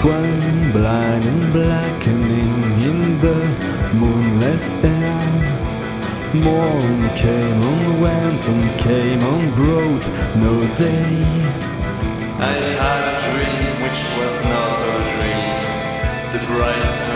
one blind and blackening in the moonless air. Morn came and went and came and brought no day. I had a dream which was not a dream. The bright